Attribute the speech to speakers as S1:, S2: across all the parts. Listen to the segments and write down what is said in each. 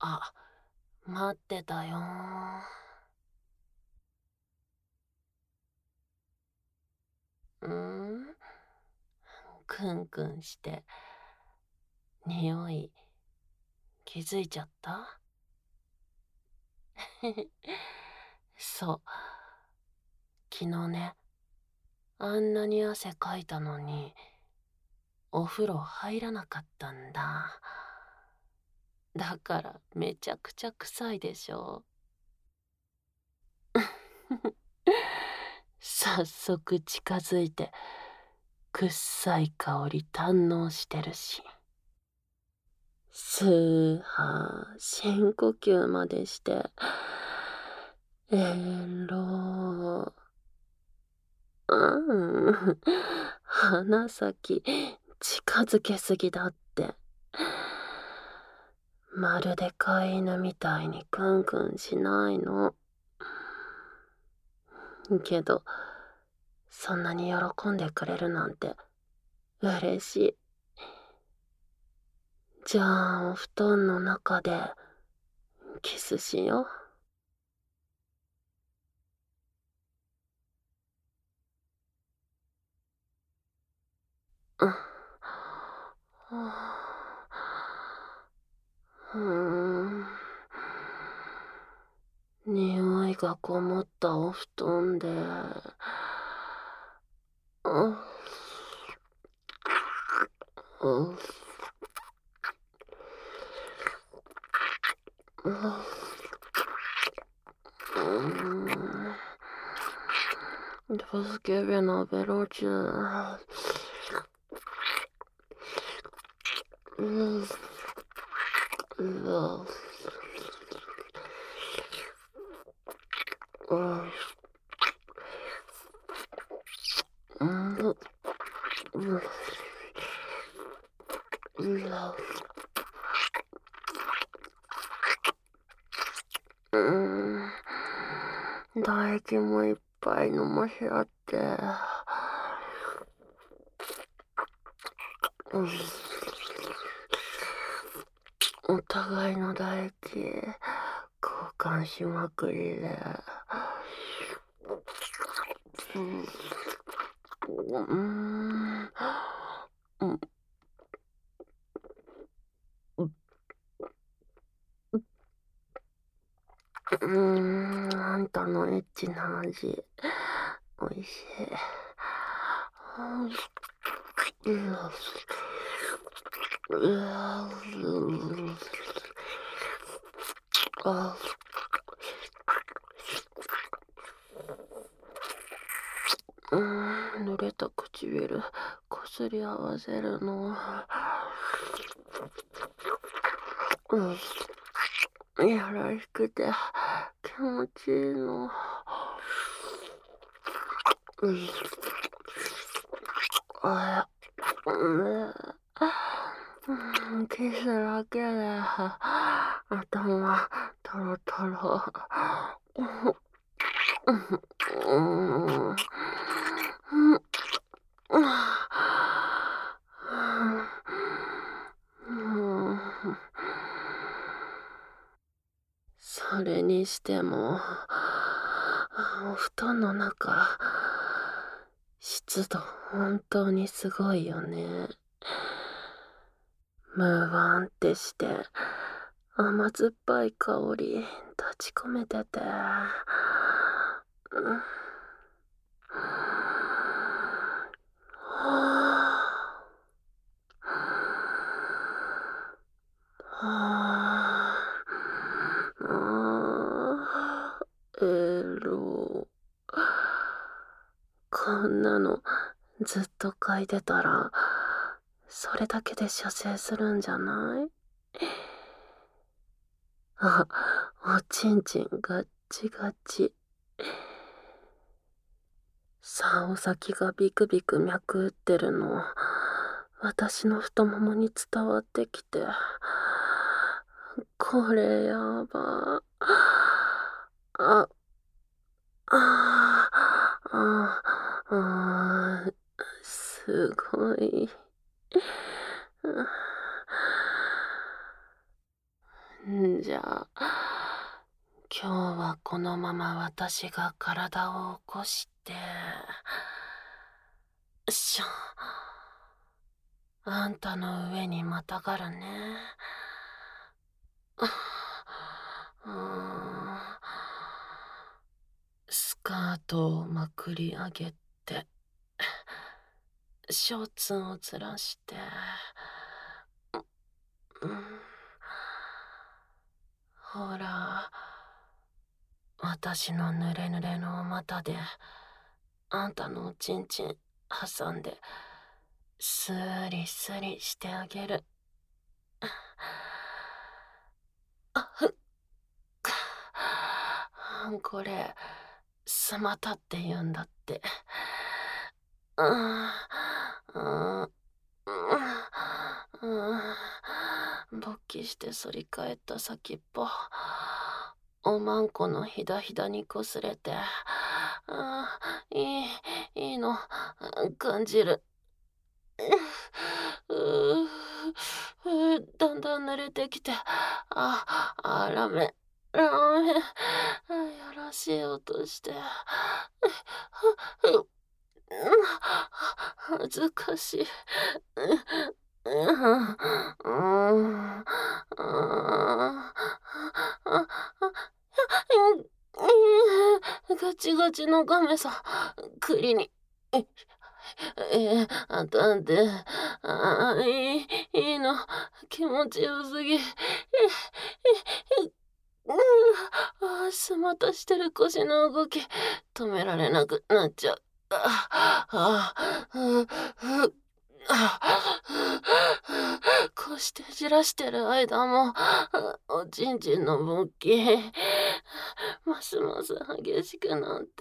S1: あ、待ってたよ。ーん、クンクンして、匂い気づいちゃった？そう、昨日ね、あんなに汗かいたのに、お風呂入らなかったんだ。だからめちゃくちゃ臭いでしょ。早速近づいて、くっさい香り堪能してるし。スーハー深呼吸までして、えろうん、鼻先近づけすぎだって。まるで飼い犬みたいにクンクンしないの。けど、そんなに喜んでくれるなんて嬉しい。じゃあ、お布団の中でキスしよう。うーん。匂いがこもったお布団で、うんうん助けるのベロチュうん、ううんうん、唾液もいっぱい飲ませ合って、うん、お互いの唾液交換しまくりで、うんうんあんたのエッチな味、おいしい。濡れた唇、こすり合わせるの。やらしくて気持ちいいの。あキスだけで頭トロトロ。それにしても、お布団の中、湿度本当にすごいよね。ムーワンってして甘酸っぱい香り立ち込めてて、うんはあ、こんなのずっと嗅いでたら、それだけで射精するんじゃない？あ、おちんちんガッチガチ。竿先がビクビク脈打ってるの、私の太ももに伝わってきて、これやば。あ、あ、あ、あ、すごい。 じゃあ、今日はこのまま私が体を起こして、しょ、あんたの上にまたがるね。うーんスカートをまくり上げて、ショーツをずらして、うん、ほら、私の濡れ濡れの股で、あんたのおちんちん挟んで、スリスリしてあげる。これ、スマタって言うんだって。うん、うん、うん勃起して反り返った先っぽ、おまんこのひだひだにこすれて、いいの、感じる。うだんだん濡れてきて、ラメ、ラメ、やらしい音して、恥ずかしい。ガチガチのガメさ、栗に。あたんで、いいの、気持ちよすぎ。すまたしてる腰の動き、止められなくなっちゃう。こうしてじらしてる間も、おちんちんの勃起、ますます激しくなって、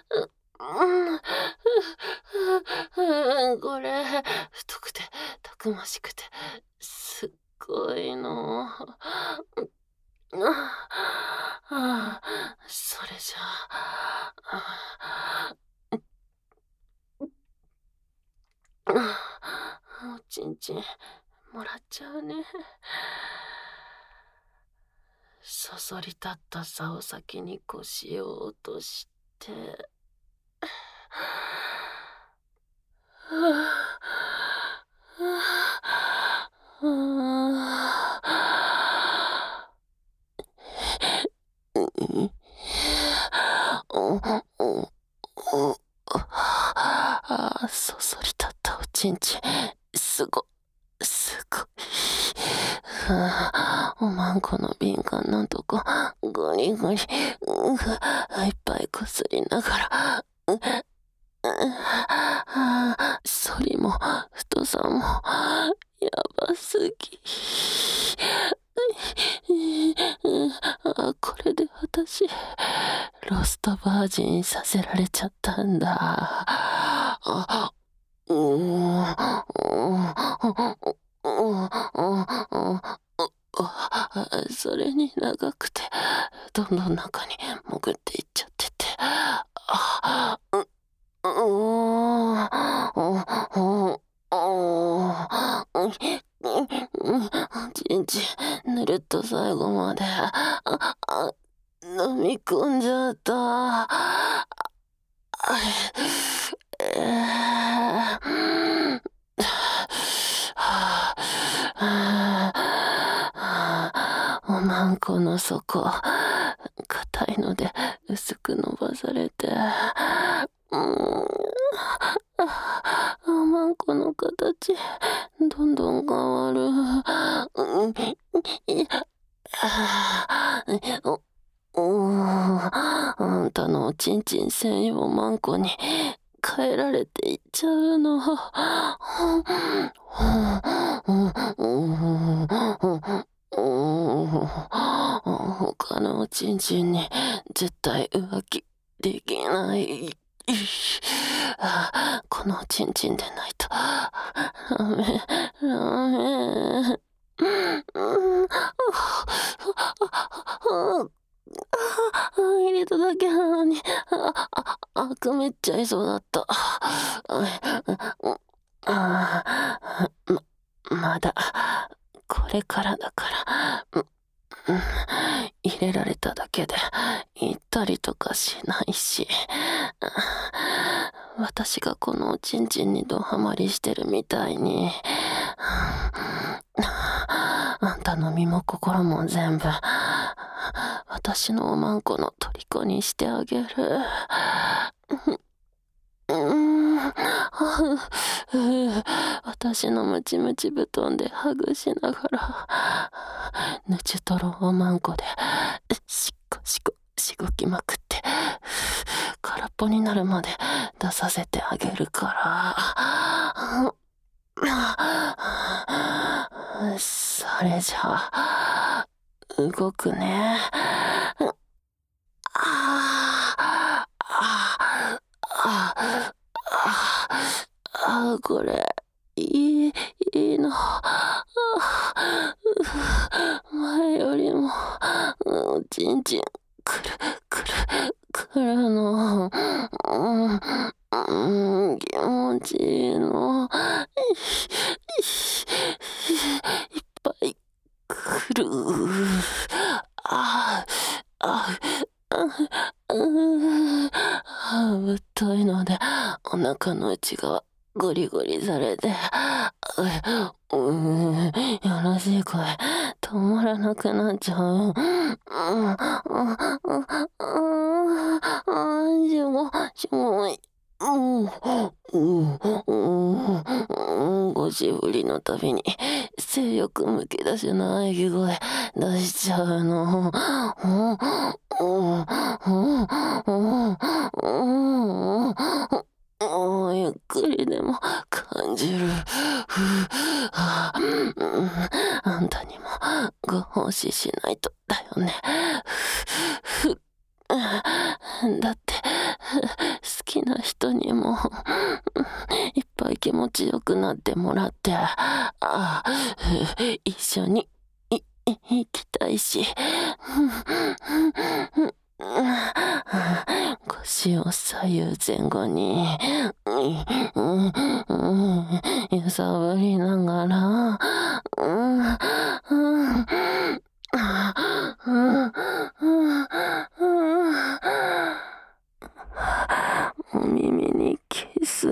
S1: これ、太くて、たくましくて、すっごいの。それじゃあ、おちんちん、もらっちゃうね。そそり立った竿先に腰を落として、そそり立ったおちんちん、すごい。おまんこの敏感なとこ、ゴリゴリ、いっぱいこすりながら、反りも太さもやばすぎ。これで私、ロストバージンさせられちゃったんだ。それに長くて、どんどん中に潜っていっちゃってて、ちんちんぬるっと最後まで飲み込んじゃった。おまんこの底、硬いので薄く伸ばされて、おまんこの形、どんどん変わる。あんたのおちんちん専用マンコに変えられていっちゃうの。他のおちんちんに絶対浮気できない。このおちんちんでないとダメ。入れただけなのに、くめっちゃいそうだった。まだ、これからだから。 入れられただけで行ったりとかしないし、私がこのおちんちんにドハマりしてるみたいに、あんたの身も心も全部私のおまんこの虜にしてあげる。私のムチムチ布団でハグしながら、ぬちとろおまんこでしこしこしごきまくって、空っぽになるまで出させてあげるから。それじゃあ動くね。これいいの。前よりもおちんちんくるの、気持ちいいの。いっぱいくる。ぶっといのでお腹の内側ゴリゴリされて、よろしい声止まらなくなっちゃう。しもい。ゴシ振りのたびに性欲むき出しの喘ぎ声出しちゃうの。ゆっくりでも感じる。あんたにもご奉仕しないとだよね。だって好きな人にもいっぱい気持ちよくなってもらって、一緒に行きたいし、腰を左右前後に揺さぶりながら、お耳にキス。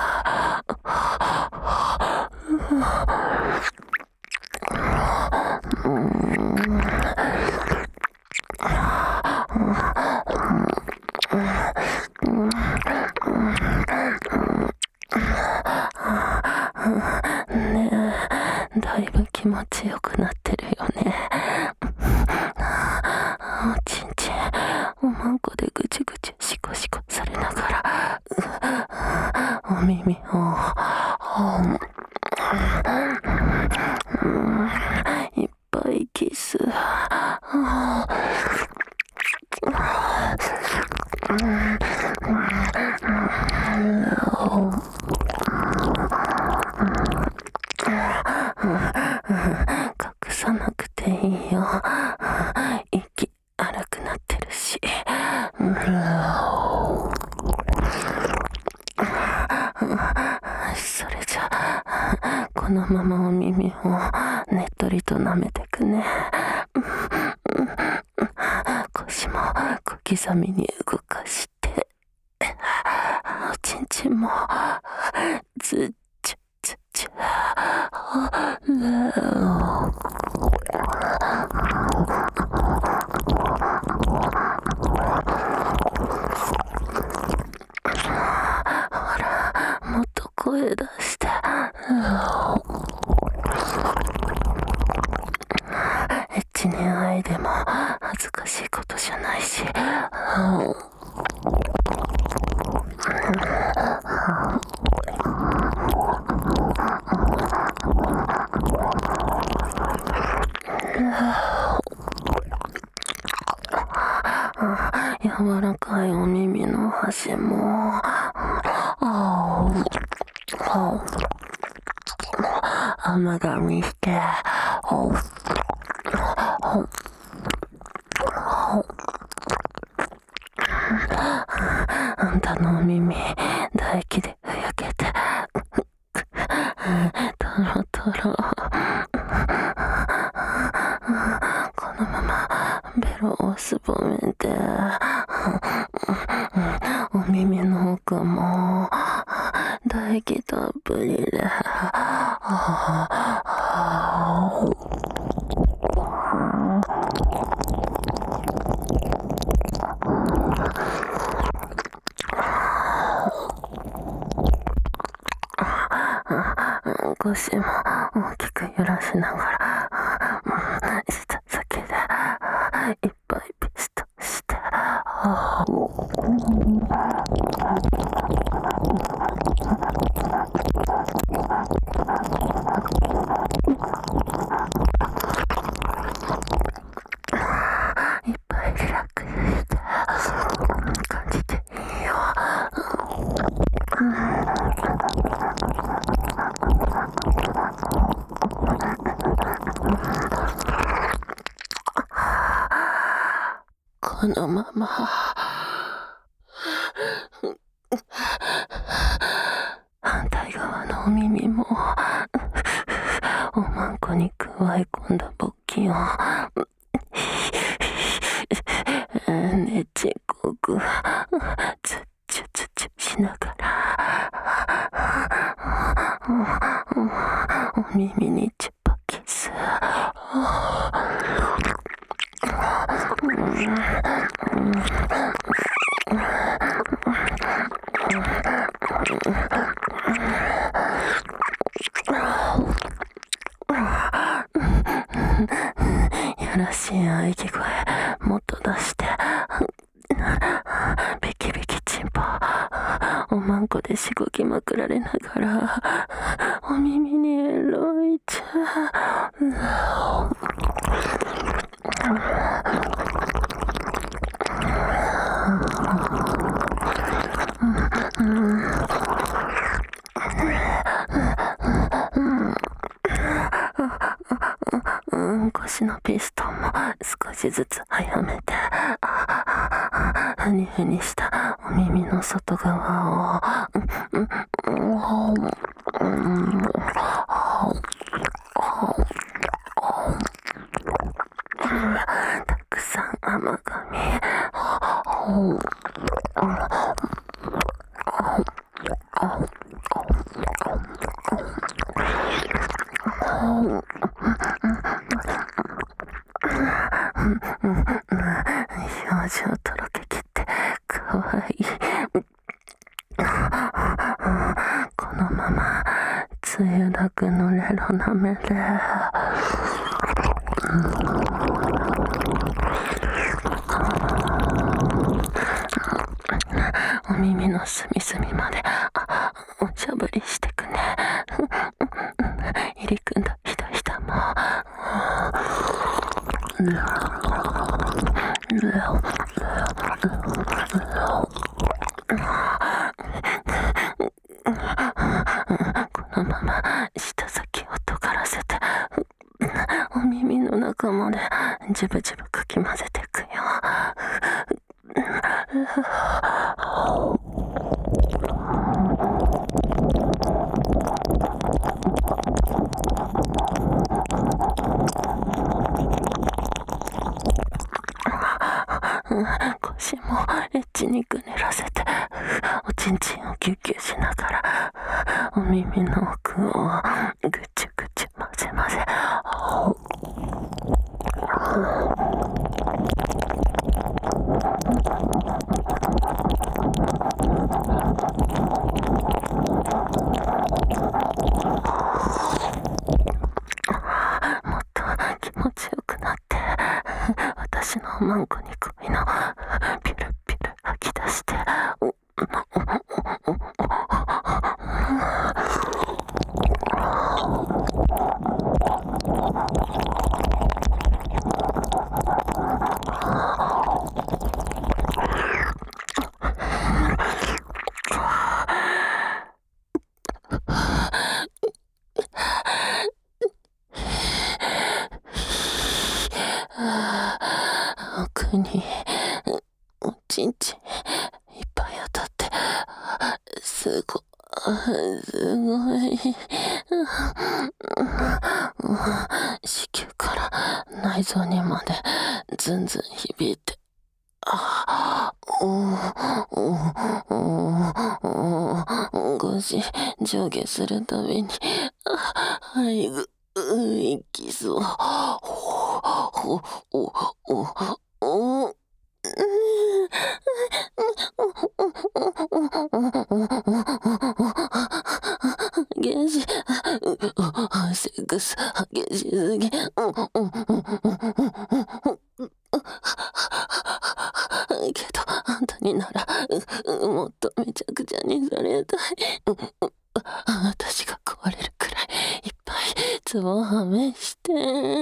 S1: ねえ、だいぶ気持ちよくなってるよね。おちんちんおまんこでぐちぐちシコシコされながら、お耳をいっぱいキス。隠さなくていいよ。息荒くなってるし。それじゃあこのままお耳をねっとりと舐めてくね。腰も小刻みに動かして、おちんちんもずっちゅずっちゅ。ほら、もっと声出して。エッチに愛でも恥ずかしいことじゃないし。柔らかいお耳の端も甘噛みして、あんたのお耳唾液でふやけてトロトロ。このまま色をすぼめて、お耳の奥も唾液たっぷりで、腰も大きく揺らしながら、舌先でいっぱいピストして、いっぱいリラックスして感じていいよ。このまま反対側のお耳もおまんこに加え込んだ勃起をねちこくつっちゅつっちゅしながらお耳にチュッパキス、やらしい喘ぎ声もっと出して、ビキビキチンポおまんこでしごきまくられながらお耳にエロいちゃ腰のピストンも少しずつ早めて、ふにふにしたお耳の外側をたくさん甘噛み、表情とろけきってかわいい。このままつゆだくのレロなめで、お耳の隅々までおしゃぶりしてくね。入り組んだひだひだもこのまま舌先を尖らせてお耳の中までジュブジュブかき混ぜていくよ。腰もエッチにぐねらせておちんちんをキュッキュしながらお耳の奥をぐちゅぐちゅ混ぜ混ぜ、もっと気持ちよくなって私のおまんこに恋のピュルピュル吐き出して、奥におちんちんいっぱい当たってすごい子宮からから内臓にまでずんずん響いて、少し上下するたびに、はいぐ、息そう。激しい、セックス激しすぎ。けど、あんたになら、もっとめちゃくちゃにされたい。私が壊れるくらいいっぱいツボはめして。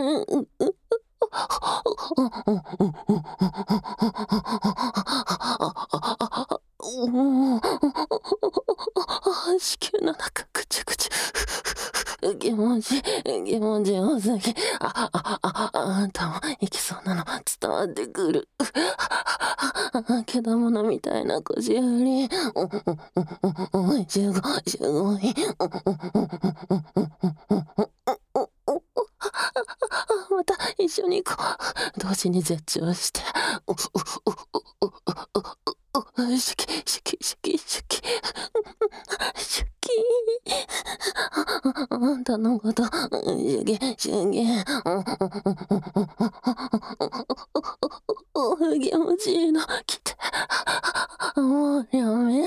S1: 子宮の中ぐちゅぐちゅ。気持ちよすぎ。あんたも行きそうなの伝わってくる。けだものみたいな腰より、すごい。また一緒に行こう。同時に絶頂して。シュキシュキシュキシュキシュキ。あんたのことシュキシュキ。気持ちいいの来て。もうやめ。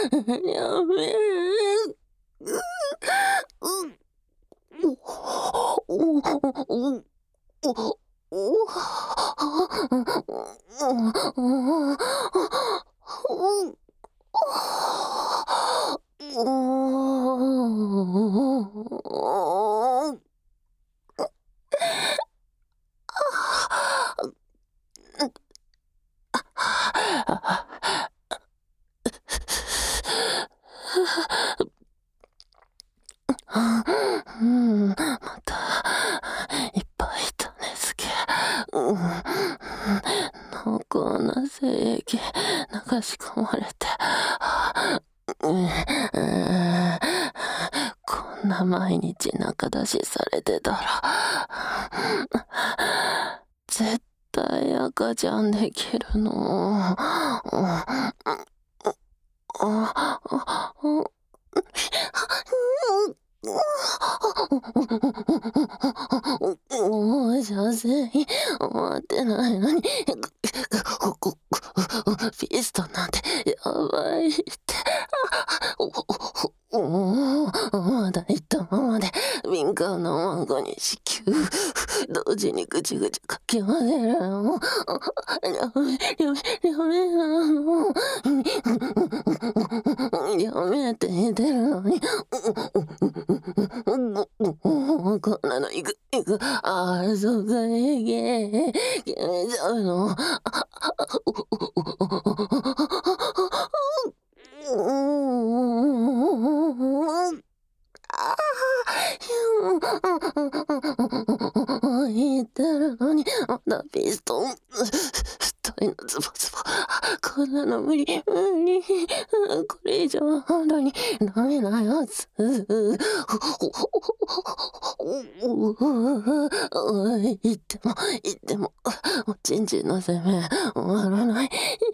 S1: またいっぱい種付け。濃厚な精液流し込まれて、こんな毎日中出しされてたら絶対赤ちゃんできるの。もう射精終わってないのにピストンなんてやばいって。抱いたままで敏感な孫に子宮同時にぐちぐちかき混ぜるの。やめて言ってるのに。こんなのいく。そうか決めちゃうの。言ってるのにまだピストン。太いのズボズボ。こんなの無理。これ以上は本当にダメなやつ。言ってもおちんちんの攻め終わらない。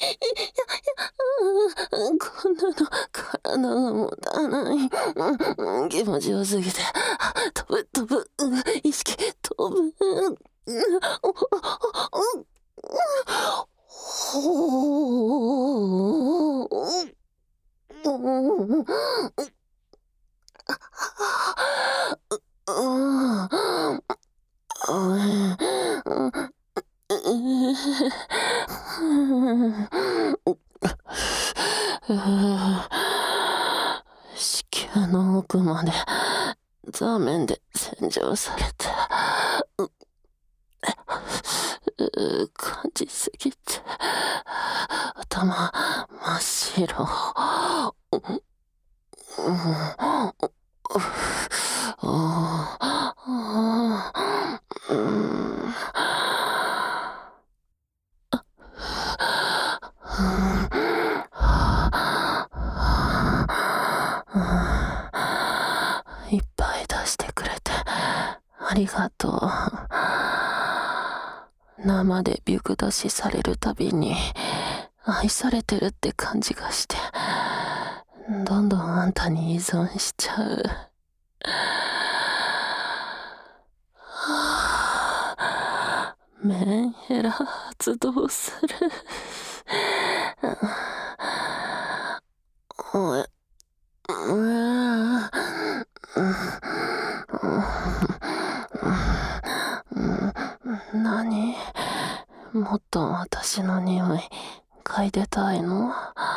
S1: こんなの体が持たない。気持ちよすぎて飛ぶ。意識飛ぶ。子宮の奥まで座面で洗浄されて、感じすぎて頭真っ白。いっぱい出してくれてありがとう。 生でビュグ出しされるたびに愛されてるって感じがして、どんどんあんたに依存しちゃう。メンヘラ発動する。何？もっと私の匂い嗅いでたいの？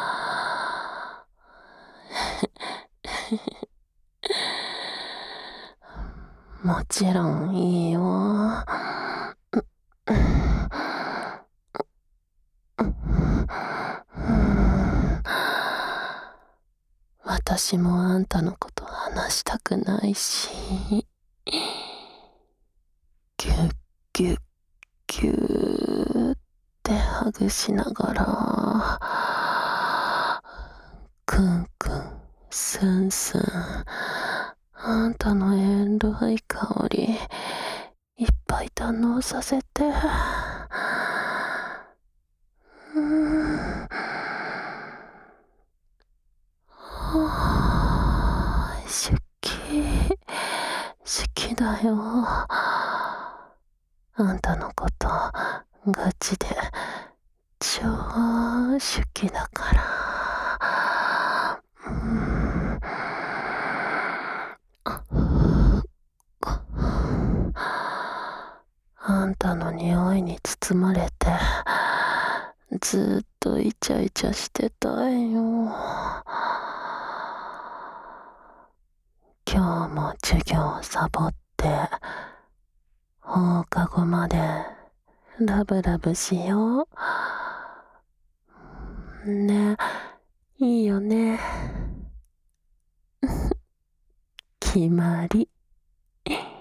S1: もちろんいいよ。私もあんたのこと話したくないし。ギュッギュッギューってハグしながら、クンクンスンスン、あんたのエロい香りいっぱい堪能させて。好きだよ。あんたのことガチで超好きだから。あんたの匂いに包まれてずっとイチャイチャしてたいよ。今日も授業サボって放課後までラブラブしようね。いいよね。決まり。